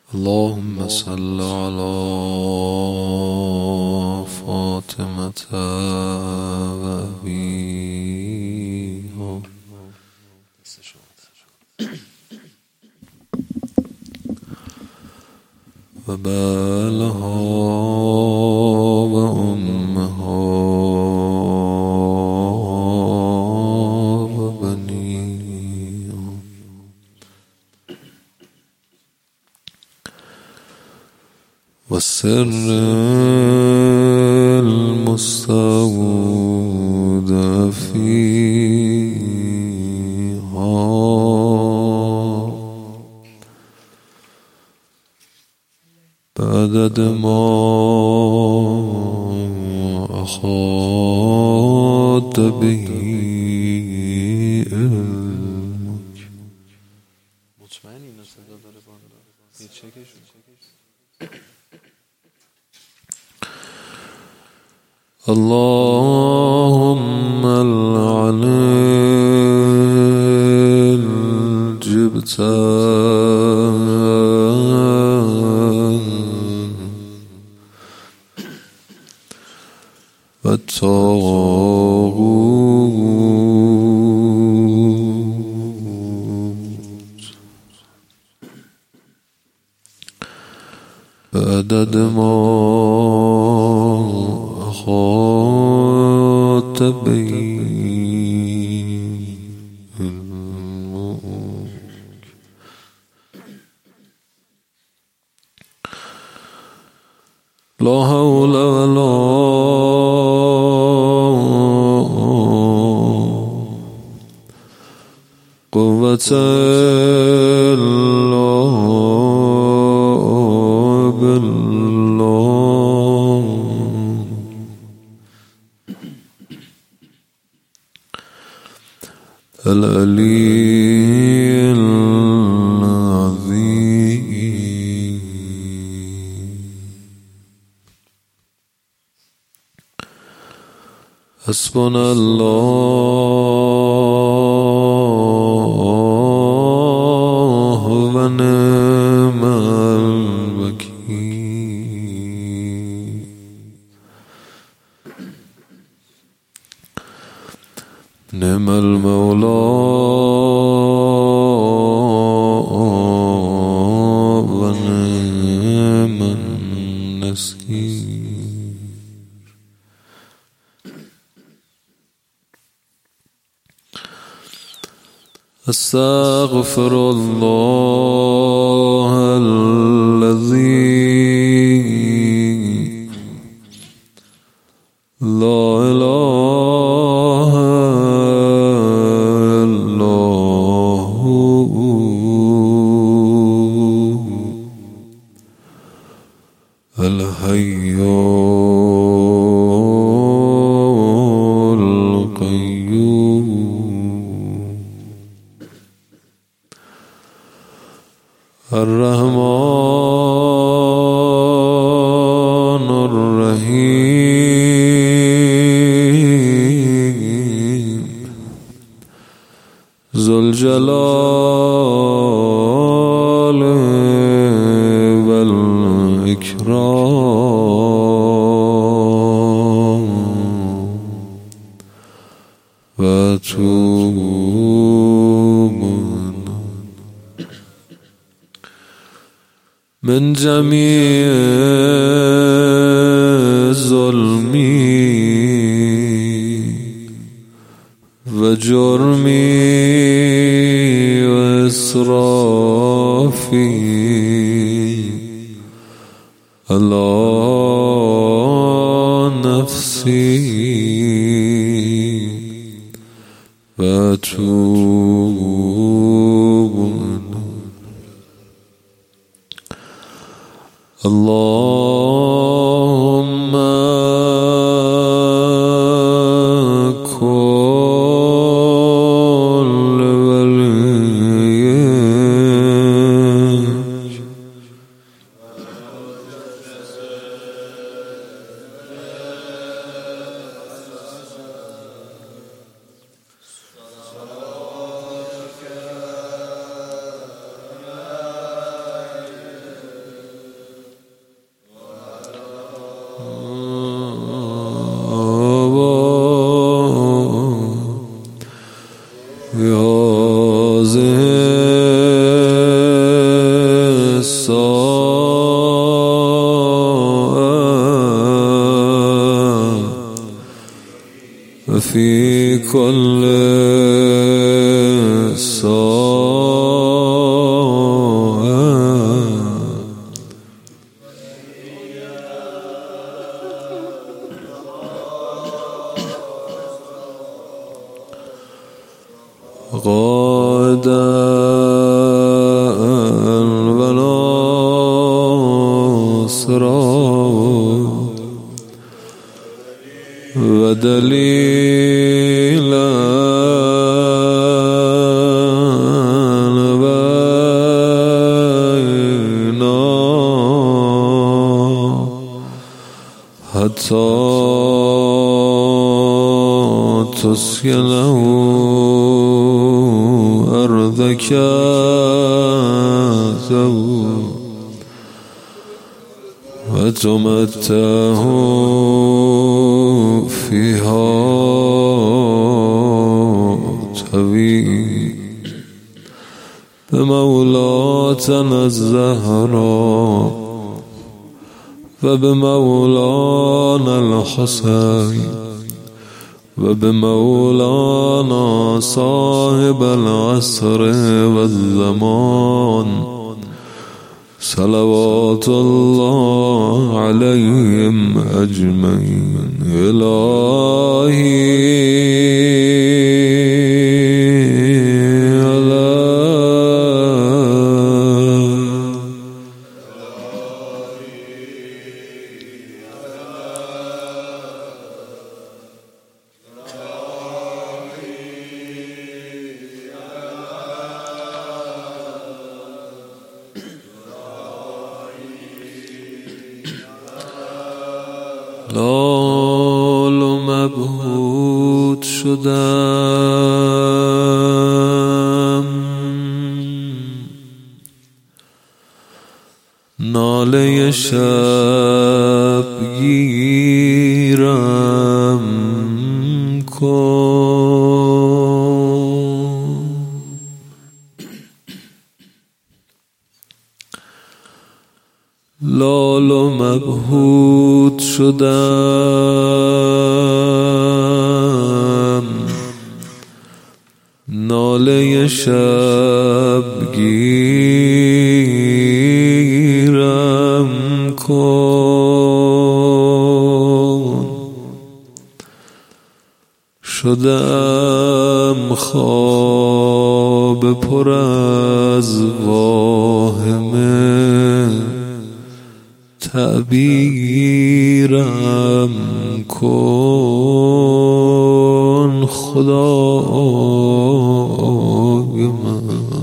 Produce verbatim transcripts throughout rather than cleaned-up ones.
اللهم صل على فاطمة وأبيها وبالها وأمها وبنيها والسر المستودع فيها بعدد ما أحاط به علمك. مطمئنی این صدا داره بالا یه چکش اللهم لعن الجبت والطاغوت بعدد ما أحاط به علمك. لا حول ولا قوة إلا بالله. العلي العظيم. حسبنا الله ونعم الوكيل. نعم المولى ونعم النصير. أستغفر الله الذي لا إله إلا هو الحي الرحمن الرحيم ذو الجلال والإكرام وأتوب من جميع ظلمي وجرمي وإسرافي على نفسي وأتوب اللهم كل وليك في كل ساعة غادا وناصرا ودليلا بينا حتى تسكنه أرضك وتمتعه فيها طويل بمولاتنا الزهراء وبمولانا الحسين وبمولانا صاحب العصر والزمان صلوات الله عليهم أجمعين. إلهي لال و مبهوت شدم، ناله شب گیرم کن. لال و مبهوت شدم، ناله شب گیرم کن. شدم خواب پر از واهمه، تعبیرم کن خدای من.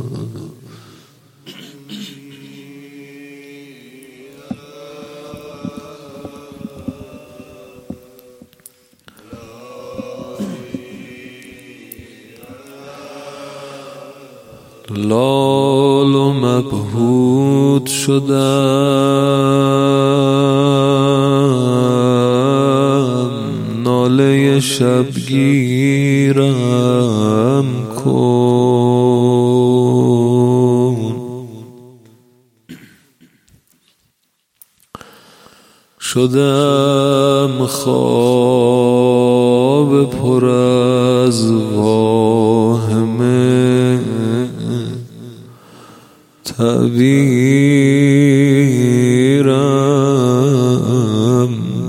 لال و مبهوت شدم، ناله شب گیرم کن. شدم خواب پر از واهمه، تعبیرم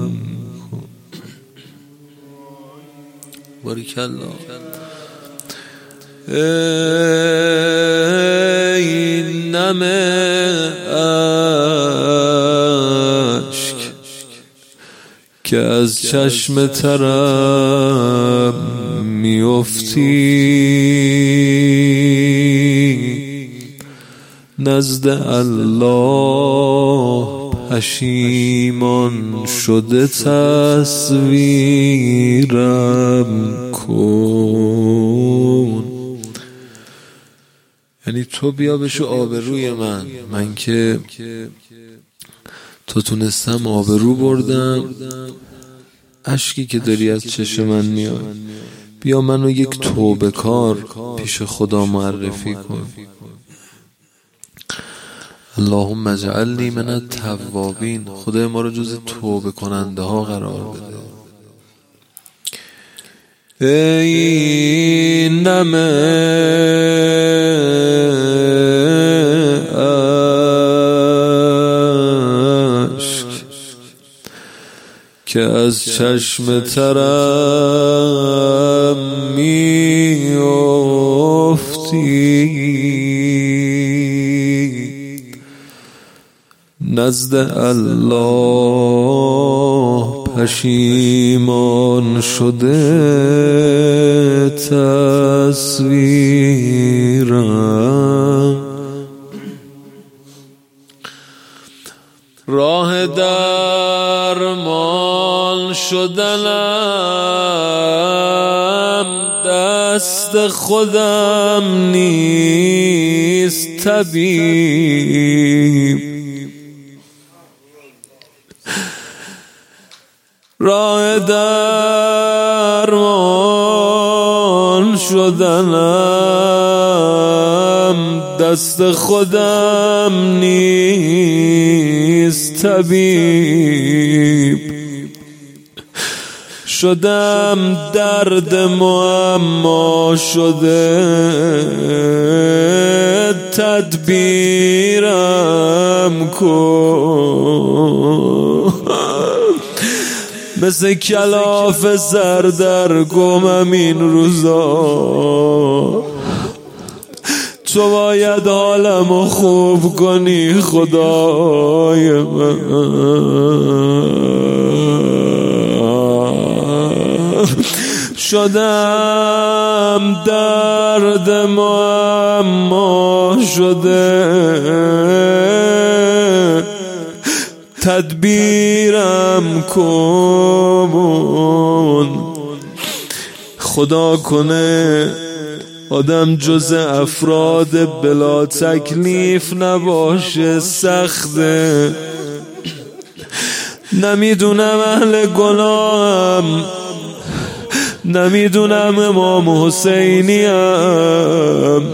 باریکالله. ای نم اشک که از چشم ترم میافتی، نزد الله پشیمان شده تصویرم کن. یعنی تو بیا بشو آبروی من، من که تو تونستم آبرو بردم، اشکی که داری از چشم من میاد، بیا منو یک توبه کار پیش خدا معرفی کن. اللهم اجعلنی من التوابین، خدای ما رو جز توبه کننده ها قرار بده. ای نمه اشک که از چشم ترم می افتی، نزد الله پشیمان شده تصویرم، راه درمان شدنم دست خودم نیست طبیب، راه درمان شدنم دست خودم نیست طبیب، شدم درد معما شده تدبیرم کن، مثل کلاف سردرگمم این روزا، تو باید حالمو خوب کنی خدای من، شدم درد معما شده تدبیرم کن، خدا کنه آدم جز افراد بلا تکلیف نباشه، سخته، نمیدونم اهل گناهم، نمیدونم امام حسینیم،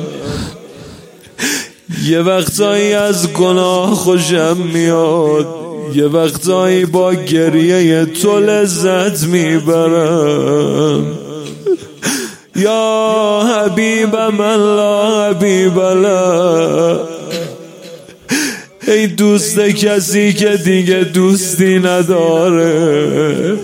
یه وقتایی از گناه خوشم میاد، یه وقتایی با گریه تو لذت میبرم، یا حبیب من لا حبیب له، ای دوست کسی که دیگه دوستی نداره،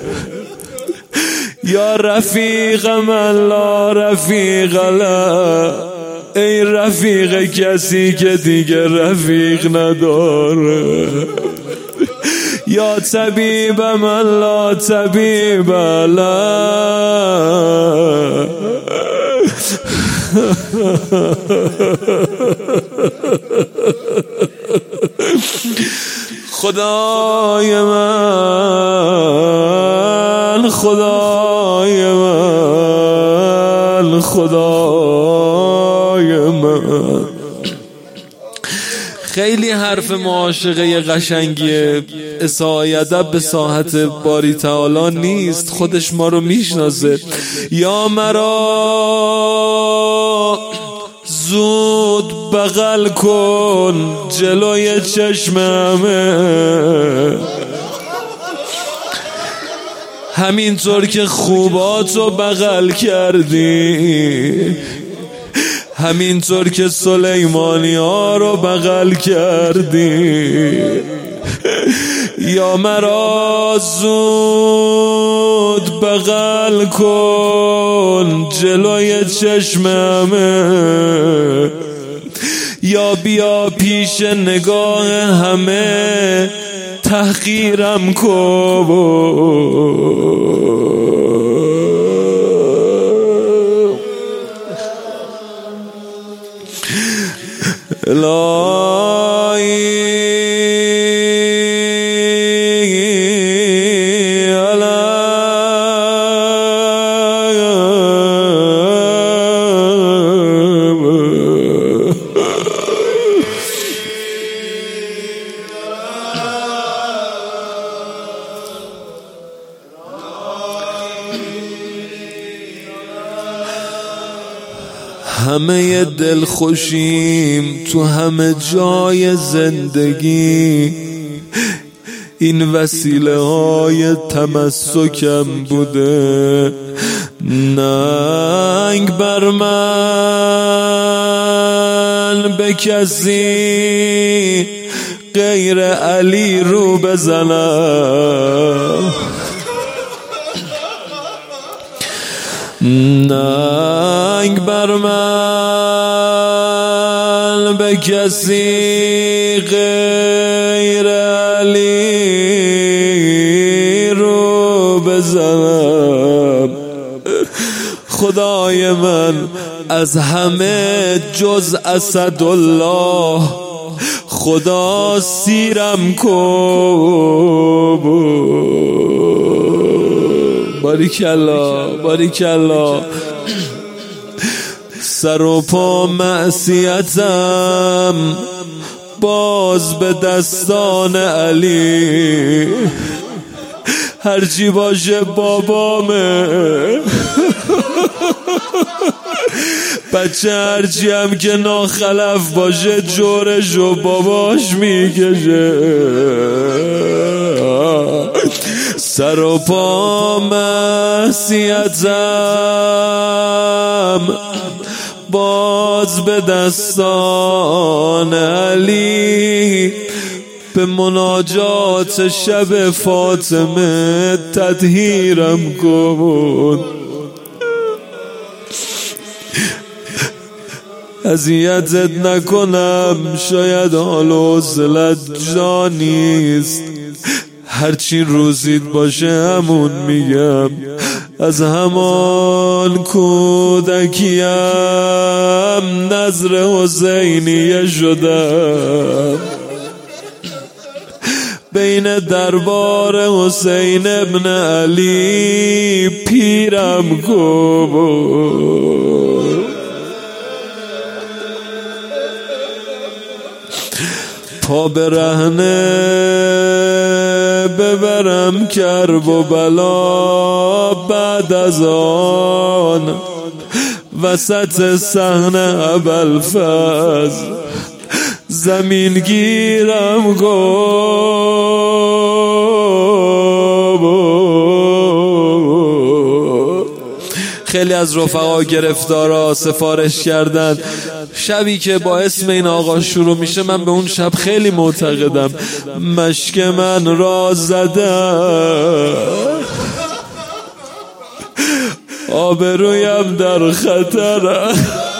یا رفیق من لا رفیق له، ای رفیق کسی که دیگه رفیق نداره، یا طبیب من لا طبیب له، خدای من خدای من خدای من. خیلی حرف معاشقه قشنگیه، اساءه ادب به ساحت باری تعالی نیست، خودش ما رو میشناسه. یا مرا زود بغل کن جلوی چشممه، همینطور که خوباتو بغل کردی، همینطور که سلیمانی ها رو بغل کردی. یا مرا زود بغل کن جلوی چشممه، یا بیا پیش نگاه همه تحقیرم کن. همه دل خوشیم تو همه جای زندگی، این وسیله های تمسکم بوده، ننگ بر من به کسی غیر علی رو بزنم، ننگ بر من به کسی غیر علی رو بزنم. خدای من از همه جز اسدالله خدا سیرم کن. باریکالله باریکالله. سر و پا معصیتم باز به دستان علی، هرچی باشه بابامه. بچه هرچی هم که ناخلف باشه جورش و باباش میکشه. سر و پا معصیتم باز به دستان علی، به مناجات شب فاطمه تطهیرم کن. اذیتت نکنم، شاید حال و حوصلت جا نیست، هرچی روزیت باشه همون میگم. از همان کودکیم نظر حسینیه شدم، بین دربار حسین ابن علی پیرم کن. پا برهنه ببرم کرب و بلا، بعد از آن وسط صحنه ابوالفضل زمین گیرم گم. خیلی از رفقا گرفتارا سفارش کردن شبی که با اسم این آقا شروع میشه من به اون شب خیلی معتقدم. مشک من را زدم، آبرویم در خطر،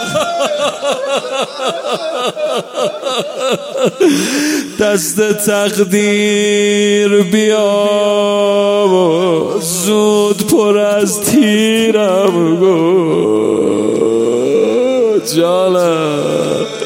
دست تقدیر بیا زود پر از تیرم گو. جانم